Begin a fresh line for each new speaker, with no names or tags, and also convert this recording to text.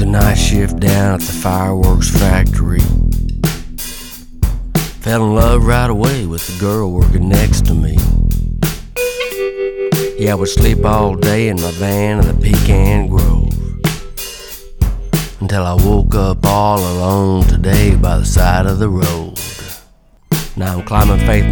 night shift down at the fireworks factory. Fell in love right away with the girl working next to me. Yeah, I would sleep all day in my van in the Pecan Grove, until I woke up all alone today by the side of the road. Now I'm climbing Faith